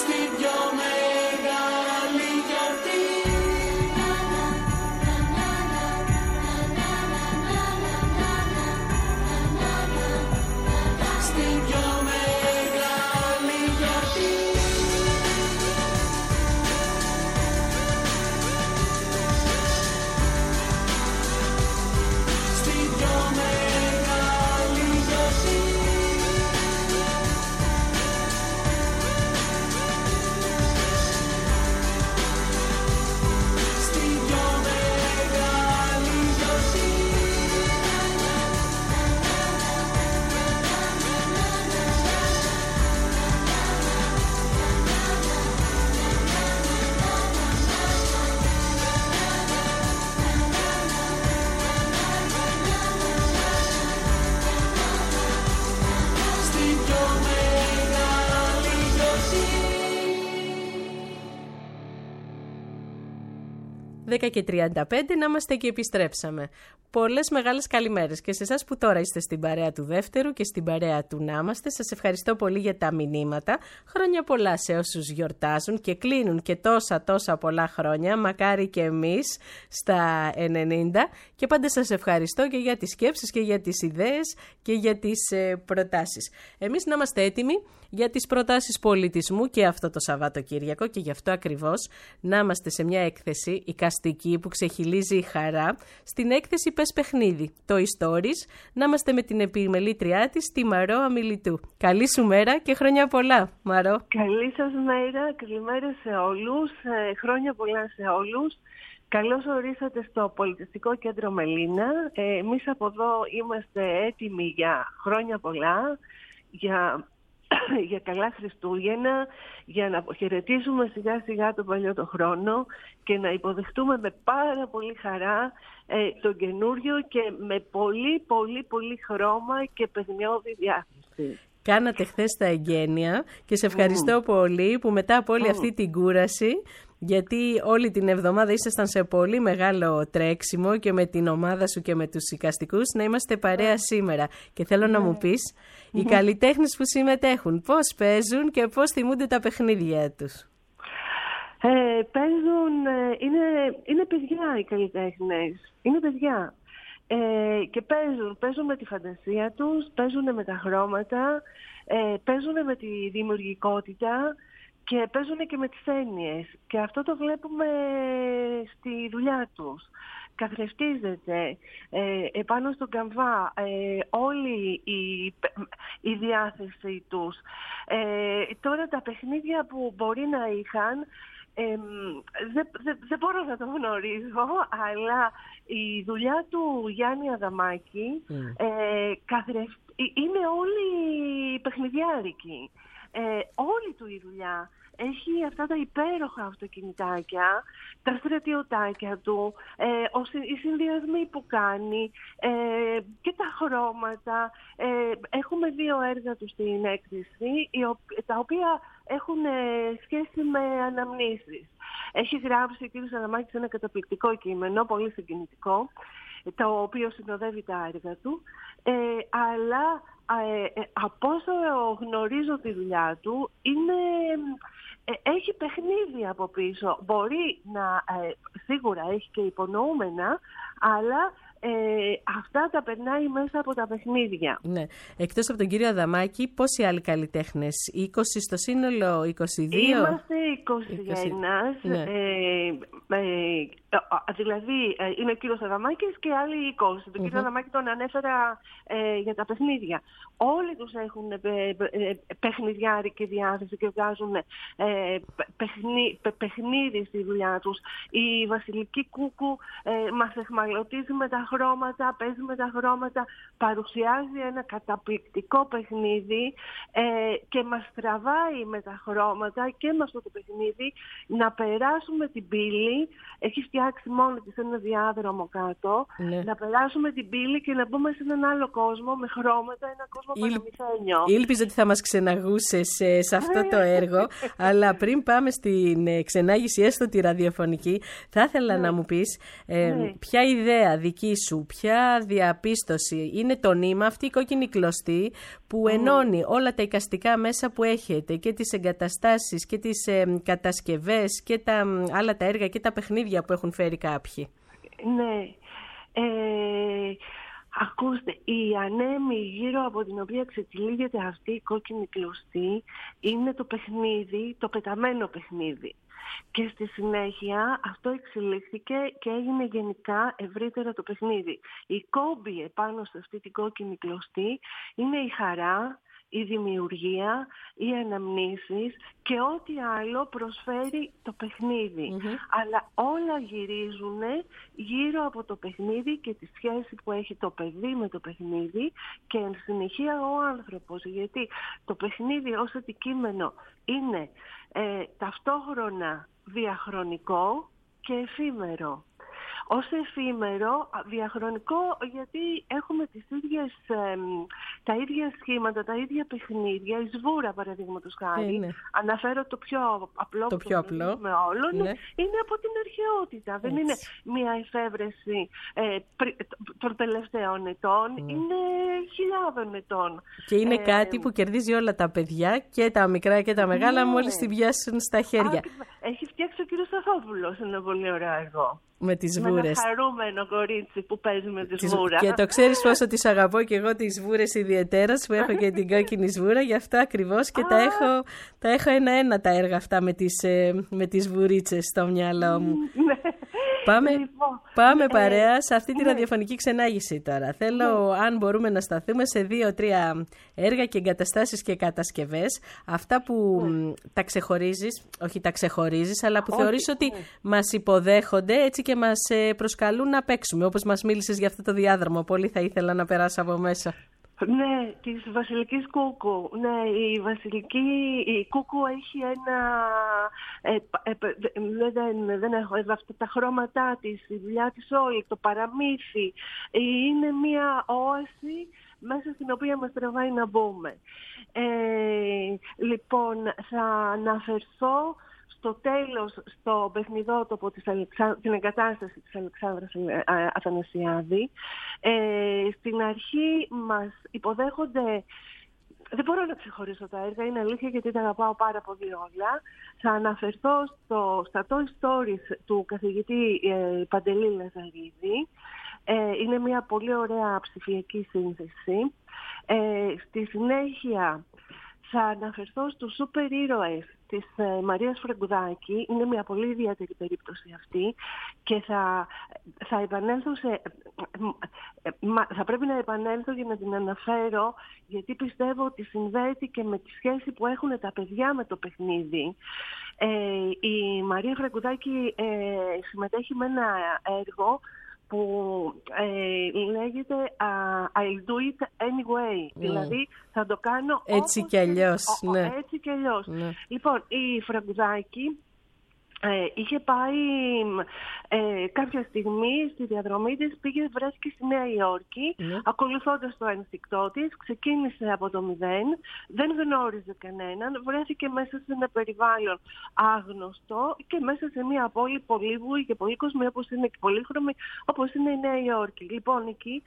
Και 35 να είμαστε και επιστρέψαμε. Πολλές μεγάλες καλημέρες και σε εσάς που τώρα είστε στην παρέα του δεύτερου και στην παρέα του να είμαστε. Σας ευχαριστώ πολύ για τα μηνύματα. Χρόνια πολλά σε όσους γιορτάζουν και κλείνουν και τόσα πολλά χρόνια. Μακάρι και εμείς στα 90. Και πάντα σας ευχαριστώ και για τις σκέψεις και για τις ιδέες και για τις προτάσεις. Εμείς να είμαστε έτοιμοι για τις προτάσεις πολιτισμού και αυτό το Σαββατοκύριακο και γι' αυτό ακριβώς να είμαστε σε μια έκθεση εικαστική που ξεχυλίζει η χαρά, στην έκθεση Πες Παιχνίδι, το Stories, να είμαστε με την επιμελήτριά της, τη Μαρό Αμιλητού. Καλή σου μέρα και χρόνια πολλά, Μαρό. Καλή σας μέρα, καλημέρα σε όλους, χρόνια πολλά σε όλους. Καλώς ορίσατε στο Πολιτιστικό Κέντρο Μελίνα. Εμείς από εδώ είμαστε έτοιμοι για χρόνια πολλά, για καλά Χριστούγεννα, για να αποχαιρετήσουμε σιγά σιγά τον παλιό το χρόνο και να υποδεχτούμε με πάρα πολύ χαρά τον καινούριο και με πολύ χρώμα και παιγνιώδη διάθεση. Κάνατε χθες τα εγγένεια και σε ευχαριστώ πολύ που μετά από όλη αυτή την κούραση, γιατί όλη την εβδομάδα ήσασταν σε πολύ μεγάλο τρέξιμο και με την ομάδα σου και με τους εικαστικούς, να είμαστε παρέα σήμερα. Και θέλω να μου πεις, οι καλλιτέχνες που συμμετέχουν, πώς παίζουν και πώς θυμούνται τα παιχνίδια τους. Παίζουν, είναι παιδιά οι καλλιτέχνες, είναι παιδιά. Και παίζουν με τη φαντασία τους, παίζουν με τα χρώματα, παίζουν με τη δημιουργικότητα και παίζουν και με τις έννοιες. Και αυτό το βλέπουμε στη δουλειά τους. Καθρεφτίζεται επάνω στον καμβά όλη η διάθεση τους. Τώρα τα παιχνίδια που μπορεί να είχαν, δεν μπορώ να το γνωρίζω, αλλά η δουλειά του Γιάννη Αδαμάκη είναι όλη παιχνιδιάρικη. Όλη του η δουλειά έχει αυτά τα υπέροχα αυτοκινητάκια, τα στρατιωτάκια του, οι συνδυασμοί που κάνει και τα χρώματα. Έχουμε 2 έργα του στην έκθεση, τα οποία έχουν σχέση με αναμνήσεις. Έχει γράψει ο κ. Αδαμάκης ένα καταπληκτικό κείμενο, πολύ συγκινητικό, το οποίο συνοδεύει τα έργα του, αλλά από όσο γνωρίζω τη δουλειά του, έχει παιχνίδι από πίσω. Μπορεί να, σίγουρα έχει και υπονοούμενα, αλλά αυτά τα περνάει μέσα από τα παιχνίδια. Ναι. Εκτός από τον κύριο Αδαμάκη, πόσοι άλλοι καλλιτέχνες, 20 στο σύνολο, 22? Είμαστε 21. Ναι. Δηλαδή είναι ο κύριος Αδαμάκης και άλλοι 20. Τον κύριο Αδαμάκη τον ανέφερα για τα παιχνίδια. Όλοι τους έχουν παιχνιδιάρικη διάθεση και βγάζουν παιχνίδι στη δουλειά τους. Η Βασιλική Κούκου μας εχμαλωτίζει με τα χρώματα, παίζει με τα χρώματα, παρουσιάζει ένα καταπληκτικό παιχνίδι και μας τραβάει με τα χρώματα και με αυτό το παιχνίδι να περάσουμε την πύλη. Έχει φτιάξει μόνη της ένα διάδρομο κάτω, να περάσουμε την πύλη και να μπούμε σε έναν άλλο κόσμο με χρώματα, ένα κόσμο παραμυθένιο. Ήλπιζα ότι θα μας ξεναγούσες σε αυτό το έργο, αλλά πριν πάμε στην ξενάγηση έστω τη ραδιοφωνική, θα ήθελα να μου πεις ποια ιδέα δική σου, ποια διαπίστωση είναι το νήμα, αυτή η κόκκινη κλωστή που ενώνει όλα τα εικαστικά μέσα που έχετε και τις εγκαταστάσεις και τις κατασκευές και τα άλλα τα έργα και τα παιχνίδια που έχουν φέρει κάποιοι. Ναι. Ακούστε, η ανέμη γύρω από την οποία ξετυλίγεται αυτή η κόκκινη κλωστή είναι το παιχνίδι, το πεταμένο παιχνίδι. Και στη συνέχεια αυτό εξελίχθηκε και έγινε γενικά ευρύτερα το παιχνίδι. Η κόμπη επάνω σε αυτή την κόκκινη κλωστή είναι η χαρά, η δημιουργία, οι αναμνήσεις και ό,τι άλλο προσφέρει το παιχνίδι. Αλλά όλα γυρίζουν γύρω από το παιχνίδι και τη σχέση που έχει το παιδί με το παιχνίδι και εν συνεχεία ο άνθρωπος. Γιατί το παιχνίδι ως αντικείμενο είναι ταυτόχρονα διαχρονικό και εφήμερο. Ως εφήμερο, διαχρονικό, γιατί έχουμε τα ίδια σχήματα, τα ίδια παιχνίδια. Η σβούρα, παραδείγματος χάρη, αναφέρω το πιο απλό το πιο απλό με όλων, είναι από την αρχαιότητα. Δεν είναι μια εφεύρεση των τελευταίων ετών, είναι χιλιάδων ετών. Και είναι κάτι που κερδίζει όλα τα παιδιά, και τα μικρά και τα μεγάλα, μόλις την πιάσουν στα χέρια. Έχει φτιάξει ο κύριος Σταθόπουλος ένα πολύ ωραίο έργο. Με τις βούρες. Με ένα χαρούμενο κορίτσι που παίζει με τη σβούρα. Και το ξέρεις πόσο τις αγαπώ και εγώ τις βούρες ιδιαιτέρως, που έχω και την κόκκινη σβούρα, γι' αυτό ακριβώς και τα έχω ένα-ένα τα έργα αυτά με τις βουρίτσες στο μυαλό μου. Πάμε παρέα σε αυτή τη ραδιοφωνική ξενάγηση τώρα. Θέλω, αν μπορούμε, να σταθούμε σε 2-3 έργα και εγκαταστάσεις και κατασκευές, αυτά που τα ξεχωρίζεις, όχι τα ξεχωρίζεις, αλλά που θεωρείς ότι μας υποδέχονται έτσι και μας προσκαλούν να παίξουμε, όπως μας μίλησες για αυτό το διάδρομο. Πολύ θα ήθελα να περάσω από μέσα. Ναι, της Βασιλικής Κούκου. Ναι, η Κούκου έχει ένα... δεν έχω εδώ αυτά τα χρώματά της, η δουλειά της όλη, το παραμύθι. Είναι μια όαση μέσα στην οποία μας τραβάει να μπούμε. Λοιπόν, θα αναφερθώ στο τέλος, στο παιχνιδότοπο την εγκατάσταση της Αλεξάνδρας Αθανασιάδη. Στην αρχή μας υποδέχονται, δεν μπορώ να ξεχωρίσω τα έργα, είναι αλήθεια, γιατί τα αγαπάω πάρα πολύ όλα. Θα αναφερθώ στα Toy Stories του καθηγητή Παντελή Λαζαρίδη. Είναι μια πολύ ωραία ψηφιακή σύνθεση. Στη συνέχεια θα αναφερθώ στους σούπερ ήρωες της Μαρίας Φραγκουδάκη. Είναι μια πολύ ιδιαίτερη περίπτωση αυτή και θα επανέλθω θα πρέπει να επανέλθω για να την αναφέρω, γιατί πιστεύω ότι συνδέεται και με τη σχέση που έχουν τα παιδιά με το παιχνίδι. Η Μαρία Φραγκουδάκη συμμετέχει με ένα έργο που λέγεται I'll do it anyway. Δηλαδή θα το κάνω έτσι κι αλλιώς. Έτσι κι αλλιώς. Λοιπόν, η Φραγκουδάκη είχε πάει κάποια στιγμή στη διαδρομή της, βρέθηκε στη Νέα Υόρκη, ακολουθώντας το ένστικτό της, ξεκίνησε από το μηδέν, δεν γνώριζε κανέναν, βρέθηκε μέσα σε ένα περιβάλλον άγνωστο και μέσα σε μια πόλη πολύβουη και πολύκοσμη, πολύχρωμη, όπως είναι η Νέα Υόρκη. Λοιπόν, εκεί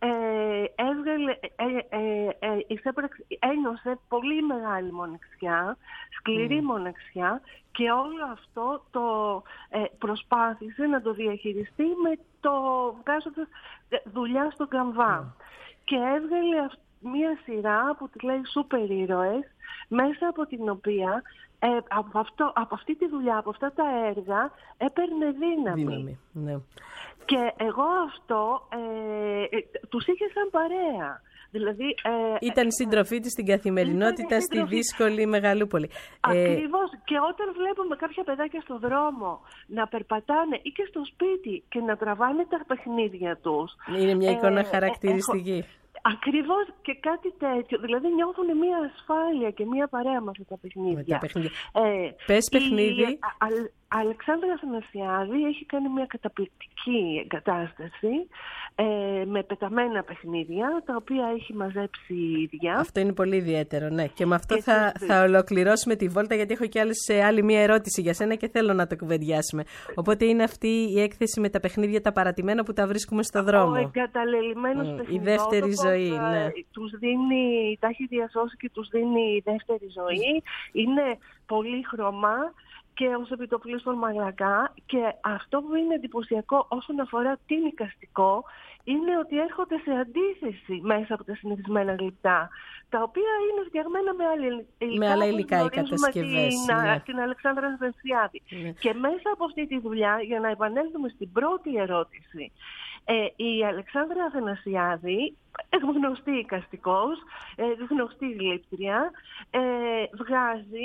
ένιωσε πολύ μεγάλη μοναξιά, σκληρή μοναξιά, και όλο αυτό το προσπάθησε να το διαχειριστεί με το βγάζοντας δουλειά στον καμβά. Και έβγαλε μία σειρά που τη λέει σούπερ ήρωες, μέσα από την οποία από αυτή τη δουλειά, από αυτά τα έργα έπαιρνε δύναμη. Ναι. Και εγώ αυτό τους είχε σαν παρέα. Δηλαδή, ήταν σύντροφή της στην καθημερινότητα στη δύσκολη Μεγαλούπολη. Ακριβώς. Και όταν βλέπουμε κάποια παιδάκια στο δρόμο να περπατάνε ή και στο σπίτι και να τραβάνε τα παιχνίδια τους, είναι μια εικόνα χαρακτηριστική. Ακριβώς, και κάτι τέτοιο. Δηλαδή νιώθουν μια ασφάλεια και μια παρέα με αυτά τα παιχνίδια. Πες παιχνίδι. Αλεξάνδρα Αθανασιάδη έχει κάνει μια καταπληκτική εγκατάσταση με πεταμένα παιχνίδια, τα οποία έχει μαζέψει η ίδια. Αυτό είναι πολύ ιδιαίτερο, ναι. Και με αυτό θα ολοκληρώσουμε τη βόλτα, γιατί έχω κι άλλη μία ερώτηση για σένα και θέλω να το κουβεντιάσουμε. Οπότε είναι αυτή η έκθεση με τα παιχνίδια τα παρατημένα που τα βρίσκουμε στο δρόμο. Ο εγκαταλελειμμένος παιχνιδότοπος, η δεύτερη ζωή, ναι. Τους δίνει, τα έχει διασώσει και τους δίνει η δεύτερη ζωή. Είναι πολύχρωμα και ως επιτοπλίστων μαλακά, και αυτό που είναι εντυπωσιακό όσον αφορά την εικαστικό είναι ότι έρχονται σε αντίθεση μέσα από τα συνηθισμένα γλυπτά, τα οποία είναι φτιαγμένα με άλλα υλικά οι κατασκευές. Την Αλεξάνδρα Αθανασιάδη. Ναι. Και μέσα από αυτή τη δουλειά, για να επανέλθουμε στην πρώτη ερώτηση, η Αλεξάνδρα Αθανασιάδη, γνωστή εικαστικός, γνωστή γλύπτρια, βγάζει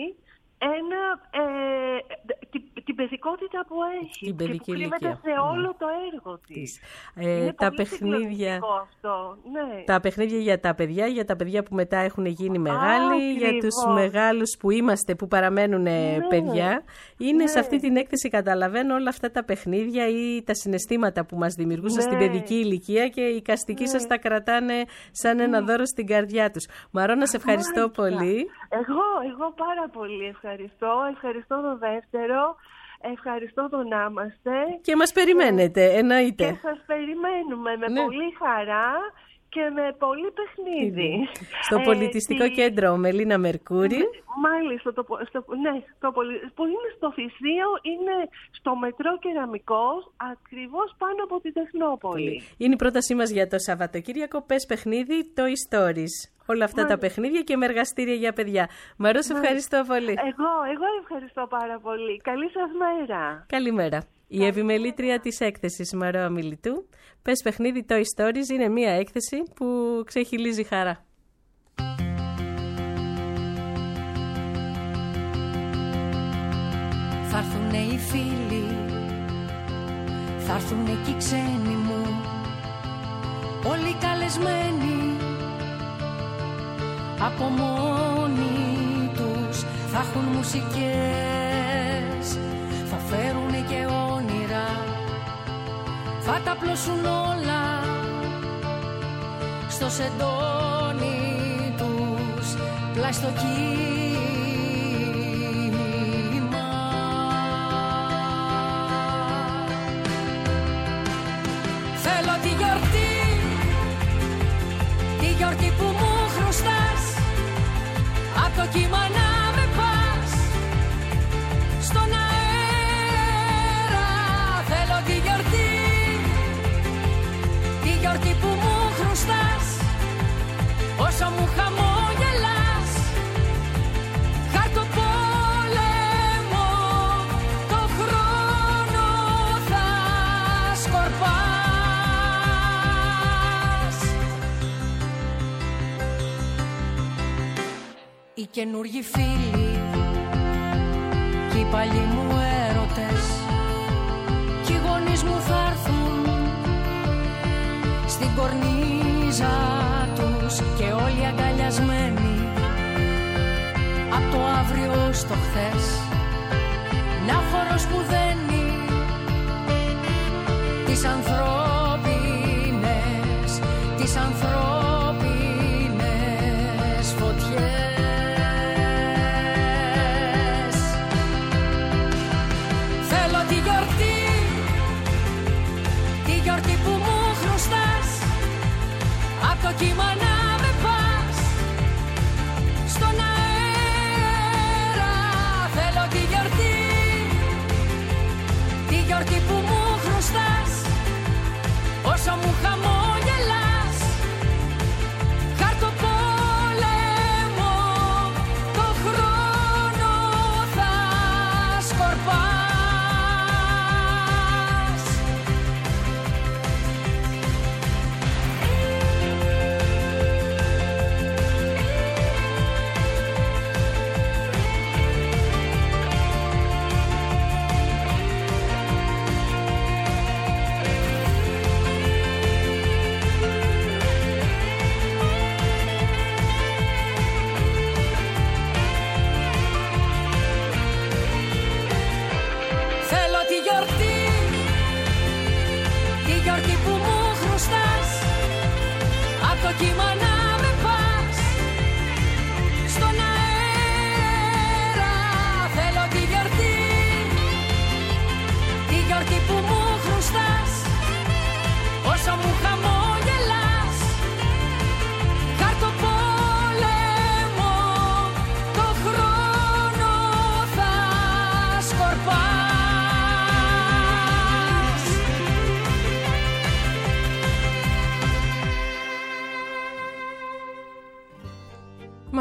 την παιδικότητα που έχει και που κρύβεται σε όλο το έργο της. Είναι τα πολύ παιχνίδια αυτό. Ναι. Τα παιχνίδια για τα παιδιά που μετά έχουν γίνει μεγάλοι, για τους μεγάλους που είμαστε, που παραμένουν παιδιά. Είναι σε αυτή την έκθεση, καταλαβαίνω, όλα αυτά τα παιχνίδια ή τα συναισθήματα που μας δημιουργούσαν στην παιδική ηλικία, και οι οικαστικοί σας τα κρατάνε σαν ένα δώρο στην καρδιά τους. Μαρόνα, σε ευχαριστώ πολύ. Εγώ πάρα πολύ ευχαριστώ το δεύτερο, ευχαριστώ τον Άμαστε. Και μας περιμένετε, εννοείται. Και σας περιμένουμε με πολύ χαρά και με πολύ παιχνίδι. Στο Πολιτιστικό Κέντρο Μελίνα Μερκούρη. Μάλιστα, που είναι στο Θησίο, είναι στο Μετρό Κεραμικός, ακριβώς πάνω από τη Τεχνόπολη. Είναι η πρότασή μας για το Σαββατοκύριακο. Πες παιχνίδι, Toy Stories. Όλα αυτά τα παιχνίδια και με εργαστήρια για παιδιά. Μαρό, σε ευχαριστώ πολύ. Εγώ ευχαριστώ πάρα πολύ. Καλή σας μέρα. Καλημέρα. Η επιμελήτρια της έκθεσης Μαρό Αμιλητού. Πες παιχνίδι, Toy Stories, είναι μια έκθεση που ξεχυλίζει χαρά. Θα έρθουνε οι φίλοι, θα έρθουνε και οι ξένοι μου, όλοι καλεσμένοι. Από μόνοι τους θα έχουν μουσικές, θα φέρουνε και όνειρα, θα τα πλώσουν όλα στο σεντόνι τους, πλάι στο κύμα. Θέλω τη γιορτή που μου χρωστάς, απ' το κύμα να με πας στον αέρα. Θέλω τη γιορτή που μου χρωστάς, όσο μου χαμόγελας. Χάρτο πόλεμο, το χρόνο θα σκορπάς. Οι καινούργοι φίλοι κι οι παλιοί μου έρωτες, κι οι γονείς μου θα έρθουν στην κορνίζα τους και όλοι αγκαλιασμένοι απ' το αύριο στο χθες. Να χορός που δένει τις ανθρώπινες φωτιές. Θέλω τη γιορτή που μου χρωστάς, απ' το κύμα να με πας στον αέρα. Θέλω τη γιορτή που μου χρωστάς,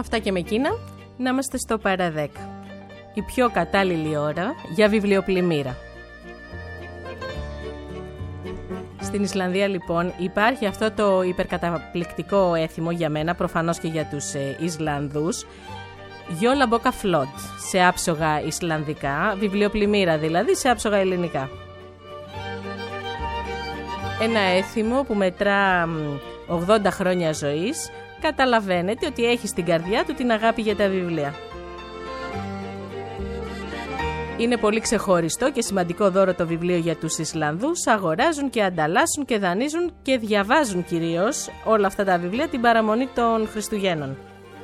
Αυτά και με εκείνα, να είμαστε στο παραδέκα. Η πιο κατάλληλη ώρα για βιβλιοπλημμύρα. Στην Ισλανδία λοιπόν υπάρχει αυτό το υπερκαταπληκτικό έθιμο για μένα, προφανώς και για τους Ισλανδούς, Γιόλα Μπόκα Φλότ, σε άψογα Ισλανδικά, βιβλιοπλημμύρα δηλαδή σε άψογα ελληνικά. Ένα έθιμο που μετρά 80 χρόνια ζωής, καταλαβαίνετε ότι έχει στην καρδιά του την αγάπη για τα βιβλία. Είναι πολύ ξεχωριστό και σημαντικό δώρο το βιβλίο για τους Ισλανδούς. Αγοράζουν και ανταλλάσσουν και δανείζουν και διαβάζουν κυρίως όλα αυτά τα βιβλία την παραμονή των Χριστουγέννων.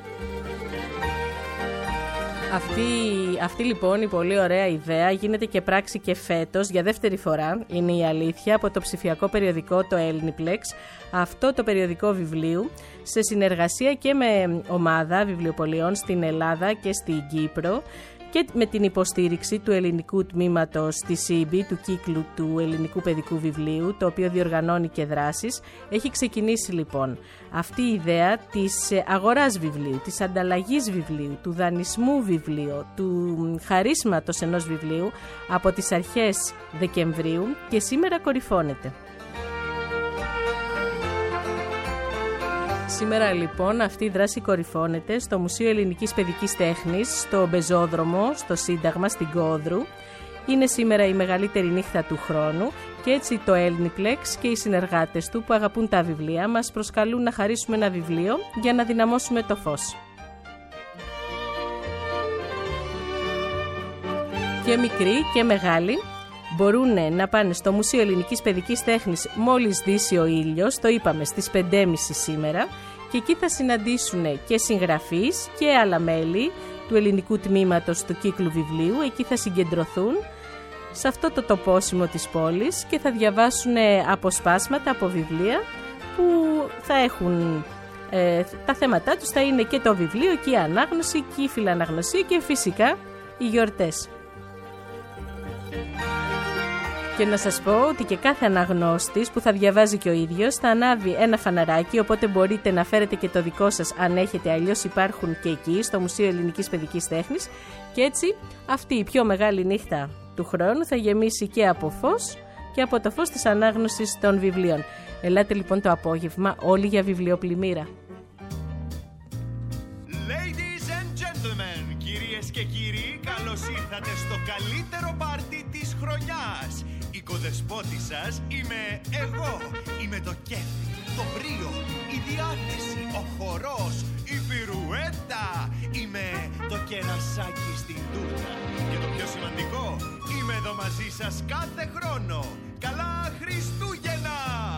Αυτή λοιπόν η πολύ ωραία ιδέα γίνεται και πράξη και φέτος για δεύτερη φορά, είναι η αλήθεια, από το ψηφιακό περιοδικό το Elniplex, αυτό το περιοδικό βιβλίου, σε συνεργασία και με ομάδα βιβλιοπωλειών στην Ελλάδα και στην Κύπρο, και με την υποστήριξη του ελληνικού τμήματος της ΣΥΜΠΗ, του κύκλου του ελληνικού παιδικού βιβλίου, το οποίο διοργανώνει και δράσεις, έχει ξεκινήσει λοιπόν αυτή η ιδέα της αγοράς βιβλίου, της ανταλλαγής βιβλίου, του δανεισμού βιβλίου, του χαρίσματος ενός βιβλίου από τις αρχές Δεκεμβρίου και σήμερα κορυφώνεται. Σήμερα λοιπόν αυτή η δράση κορυφώνεται στο Μουσείο Ελληνικής Παιδικής Τέχνης, στο Μπεζόδρομο, στο Σύνταγμα, στην Κόδρου. Είναι σήμερα η μεγαλύτερη νύχτα του χρόνου και έτσι το Elniplex και οι συνεργάτες του που αγαπούν τα βιβλία μας προσκαλούν να χαρίσουμε ένα βιβλίο για να δυναμώσουμε το φως. Και μικροί και μεγάλοι μπορούν να πάνε στο Μουσείο Ελληνικής Παιδικής Τέχνης μόλις δύσει ο ήλιος, το είπαμε στις 5.30 σήμερα, και εκεί θα συναντήσουν και συγγραφείς και άλλα μέλη του ελληνικού τμήματος του κύκλου βιβλίου. Εκεί θα συγκεντρωθούν σε αυτό το τοπόσιμο της πόλης και θα διαβάσουν αποσπάσματα από βιβλία που θα έχουν τα θέματά τους, θα είναι και το βιβλίο και η ανάγνωση και η φιλαναγνωσία και φυσικά οι γιορτές. Και να σας πω ότι και κάθε αναγνώστης που θα διαβάζει και ο ίδιος θα ανάβει ένα φαναράκι, οπότε μπορείτε να φέρετε και το δικό σας αν έχετε, αλλιώς υπάρχουν και εκεί στο Μουσείο Ελληνικής Παιδικής Τέχνης, και έτσι αυτή η πιο μεγάλη νύχτα του χρόνου θα γεμίσει και από φως και από το φως της ανάγνωσης των βιβλίων. Ελάτε λοιπόν το απόγευμα όλοι για βιβλιοπλημμύρα. Ladies and gentlemen, κυρίες και κύριοι, καλώς ήρθατε στο καλύτερο πάρτι της χρονιάς. Η κοδεσπότη σας είμαι εγώ. Είμαι το κέφι, το μπρίο, η διάθεση, ο χορός, η πυρουέτα. Είμαι το κερασάκι στην τούρτα. Και το πιο σημαντικό, είμαι εδώ μαζί σας κάθε χρόνο. Καλά Χριστούγεννα!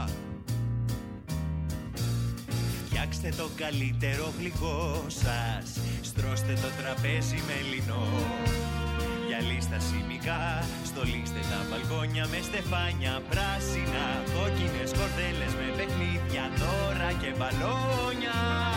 Φτιάξτε το καλύτερο γλυκό σας, στρώστε το τραπέζι με λινό. Γυαλίστε σημικά, στολίστε τα μπαλκόνια με στεφάνια πράσινα, κόκκινες κορδέλες με παιχνίδια, δώρα και μπαλόνια.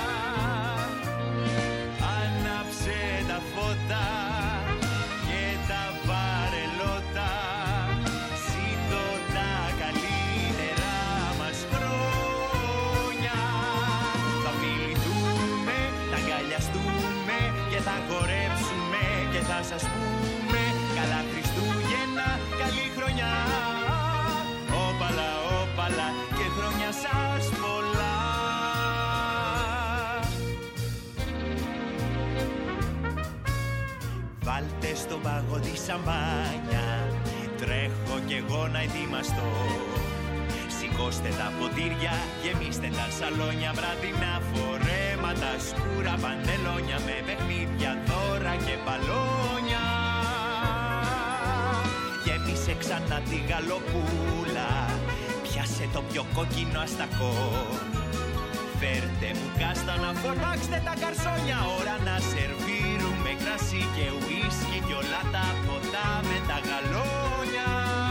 Άναψε τα φώτα και τα βαρελότα, ζήτω τα καλύτερα μας χρόνια. Θα φιληθούμε, θα αγκαλιαστούμε και θα χορέψουμε και θα σας πούμε καλά Χριστούγεννα, καλή χρονιά. Όπαλα, όπαλα και χρόνια σας πολλά. Βάλτε στον πάγο τη σαμπάνια, τρέχω κι εγώ να ετοιμαστώ. Σηκώστε τα ποτήρια, γεμίστε τα σαλόνια, βραδινά φορέματα, σκούρα παντελόνια με παιχνίδια, δώρα και μπαλόνια. Γέμισε ξανά τη γαλοπούλα, πιάσε το πιο κόκκινο αστακό. Φέρτε μου κάστανα, φορμάξτε τα καρσόνια, ώρα να σερβίρουμε κρασί και ουίσκι κι όλα τα ποτά με τα γαλόνια.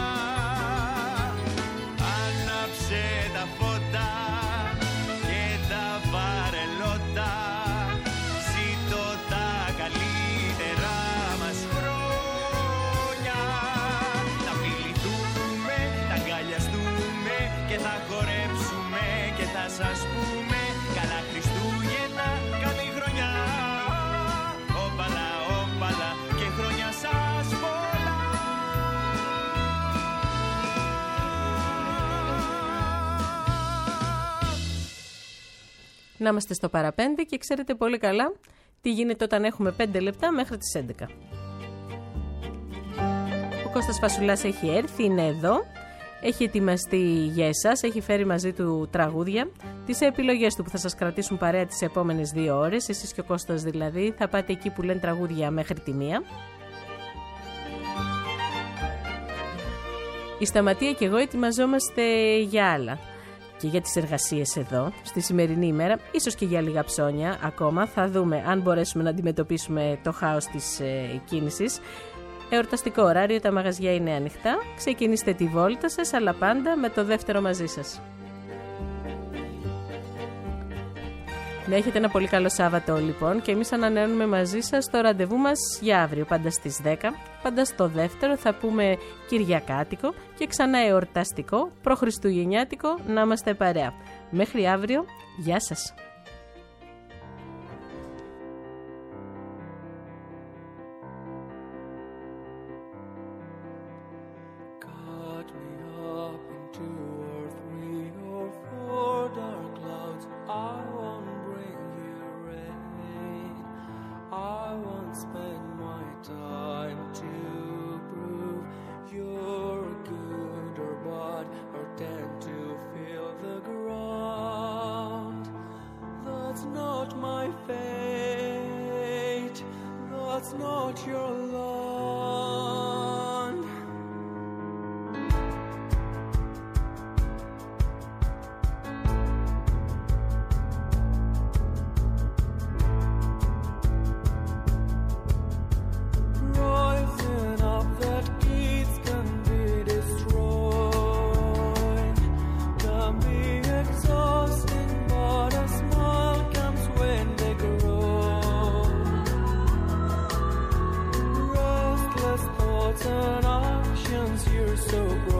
Άναψε τα φώτα και τα βαρελότα, ζήτω τα καλύτερα μας χρόνια. Θα φιληθούμε, θα αγκαλιαστούμε και θα χορέψουμε και θα σας πούμε καλά Χριστούγεννα, καλή χρονιά. να είμαστε στο παραπέντε και ξέρετε πολύ καλά τι γίνεται όταν έχουμε 5 λεπτά μέχρι τις 11. Ο Κώστας Φασουλάς έχει έρθει, είναι εδώ. Έχει ετοιμαστεί για εσάς, έχει φέρει μαζί του τραγούδια, τις επιλογές του που θα σας κρατήσουν παρέα τις επόμενες 2 ώρες. Εσείς και ο Κώστας δηλαδή θα πάτε εκεί που λένε τραγούδια μέχρι τη 1. Η Σταματία και εγώ ετοιμαζόμαστε για άλλα και για τις εργασίες εδώ στη σημερινή ημέρα, ίσως και για λίγα ψώνια ακόμα. Θα δούμε αν μπορέσουμε να αντιμετωπίσουμε το χάος της κίνησης. Εορταστικό ωράριο, τα μαγαζιά είναι ανοιχτά. Ξεκινήστε τη βόλτα σας, αλλά πάντα με το δεύτερο μαζί σας. Να έχετε ένα πολύ καλό Σάββατο λοιπόν και εμείς ανανεώνουμε μαζί σας το ραντεβού μας για αύριο, πάντα στις 10. Πάντα στο δεύτερο θα πούμε Κυριακάτικο και ξανά εορταστικό, προχριστουγεννιάτικο, να είμαστε παρέα. Μέχρι αύριο, γεια σας. Not your lawn. Rising up that gates can be destroyed, can be exhausting, but a smile comes when they grow. Thoughts and actions, you're so bright.